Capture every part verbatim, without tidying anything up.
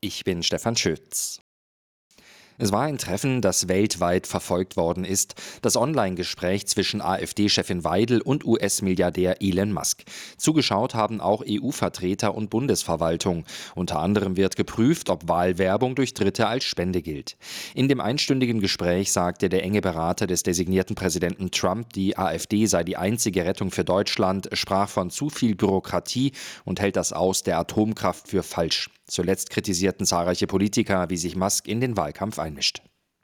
Ich bin Stefan Schütz. Es war ein Treffen, das weltweit verfolgt worden ist. Das Online-Gespräch zwischen AfD-Chefin Weidel und U S-Milliardär Elon Musk. Zugeschaut haben auch E U-Vertreter und Bundesverwaltung. Unter anderem wird geprüft, ob Wahlwerbung durch Dritte als Spende gilt. In dem einstündigen Gespräch sagte der enge Berater des designierten Präsidenten Trump, die AfD sei die einzige Rettung für Deutschland, sprach von zu viel Bürokratie und hält das Aus der Atomkraft für falsch. Zuletzt kritisierten zahlreiche Politiker, wie sich Musk in den Wahlkampf einmischt.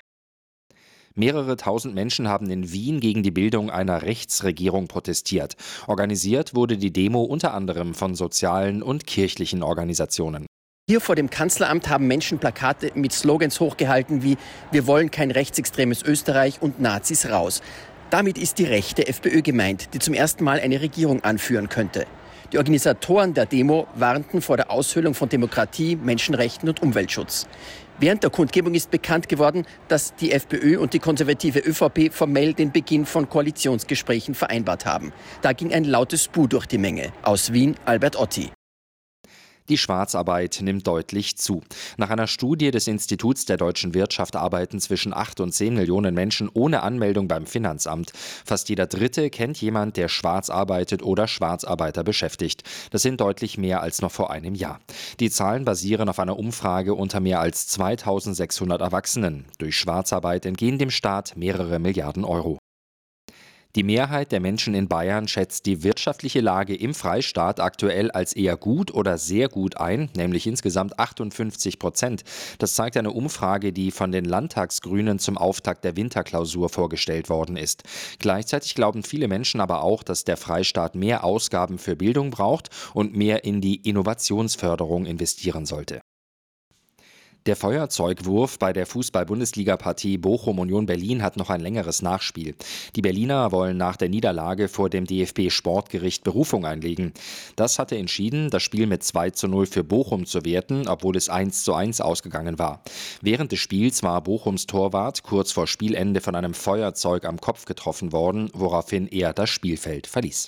Mehrere tausend Menschen haben in Wien gegen die Bildung einer Rechtsregierung protestiert. Organisiert wurde die Demo unter anderem von sozialen und kirchlichen Organisationen. Hier vor dem Kanzleramt haben Menschen Plakate mit Slogans hochgehalten wie „Wir wollen kein rechtsextremes Österreich" und „Nazis raus". Damit ist die rechte FPÖ gemeint, die zum ersten Mal eine Regierung anführen könnte. Die Organisatoren der Demo warnten vor der Aushöhlung von Demokratie, Menschenrechten und Umweltschutz. Während der Kundgebung ist bekannt geworden, dass die FPÖ und die konservative ÖVP formell den Beginn von Koalitionsgesprächen vereinbart haben. Da ging ein lautes Buh durch die Menge. Aus Wien, Albert Otti. Die Schwarzarbeit nimmt deutlich zu. Nach einer Studie des Instituts der deutschen Wirtschaft arbeiten zwischen acht und zehn Millionen Menschen ohne Anmeldung beim Finanzamt. Fast jeder Dritte kennt jemand, der schwarz arbeitet oder Schwarzarbeiter beschäftigt. Das sind deutlich mehr als noch vor einem Jahr. Die Zahlen basieren auf einer Umfrage unter mehr als zweitausendsechshundert Erwachsenen. Durch Schwarzarbeit entgehen dem Staat mehrere Milliarden Euro. Die Mehrheit der Menschen in Bayern schätzt die wirtschaftliche Lage im Freistaat aktuell als eher gut oder sehr gut ein, nämlich insgesamt achtundfünfzig Prozent. Das zeigt eine Umfrage, die von den Landtagsgrünen zum Auftakt der Winterklausur vorgestellt worden ist. Gleichzeitig glauben viele Menschen aber auch, dass der Freistaat mehr Ausgaben für Bildung braucht und mehr in die Innovationsförderung investieren sollte. Der Feuerzeugwurf bei der Fußball-Bundesliga-Partie Bochum-Union Berlin hat noch ein längeres Nachspiel. Die Berliner wollen nach der Niederlage vor dem D F B-Sportgericht Berufung einlegen. Das hatte entschieden, das Spiel mit zwei zu null für Bochum zu werten, obwohl es eins zu eins ausgegangen war. Während des Spiels war Bochums Torwart kurz vor Spielende von einem Feuerzeug am Kopf getroffen worden, woraufhin er das Spielfeld verließ.